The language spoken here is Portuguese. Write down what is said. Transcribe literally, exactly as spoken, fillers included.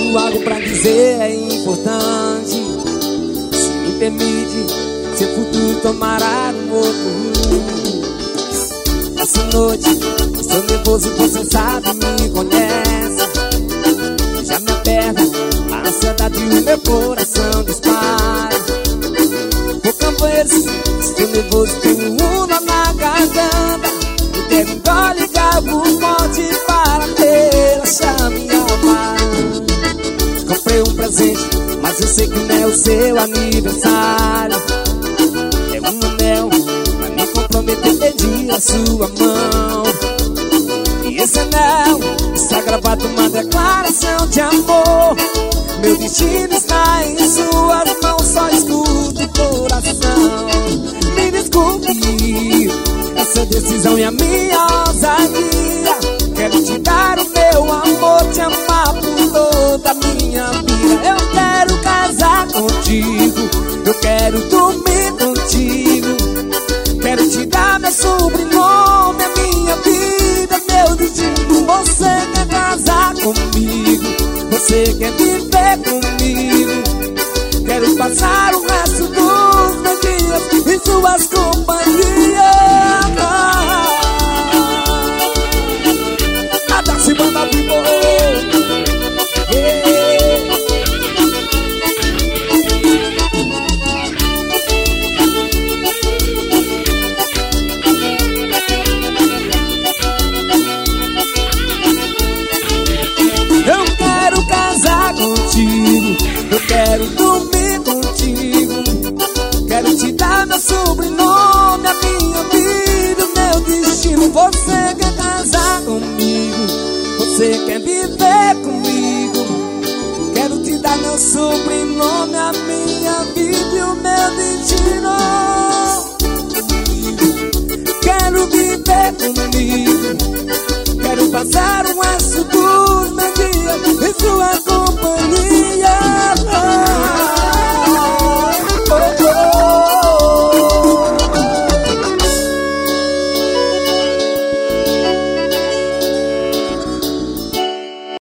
tenho algo pra dizer, é importante. Se me permite, seu futuro tomará um outro rumo. Essa noite, estou nervoso, você sabe, me conhece. Já me aperta, a ansiedade e o meu coração dispara. Poucas vezes, estou nervoso, tenho um nó na garganta. Eu quero engole, ligar o forte para relaxar minha alma. Comprei um presente, mas eu sei que não é o seu aniversário. É um anel pra me comprometer, pedir a sua mão. E esse anel está gravado uma declaração de amor. Meu destino está em suas mãos, só escuta o coração. Me desculpe, essa decisão é a minha ousadia. Quero te dar o meu amor, te amar por toda a minha vida. Eu quero casar contigo, eu quero dormir contigo. Quero te dar meu sobrenome, a minha vida, meu destino. Você quer casar comigo, você quer viver comigo. Quero passar o resto dos meus dias em suas companhias. Até se manda vivo. Eu quero casar contigo, eu quero dormir contigo. Quero te dar meu sobrenome, a minha vida, o meu destino. Você quer casar comigo, você quer viver comigo. Quero te dar meu sobrenome, a minha vida e o meu destino. Quero viver comigo, quero passar o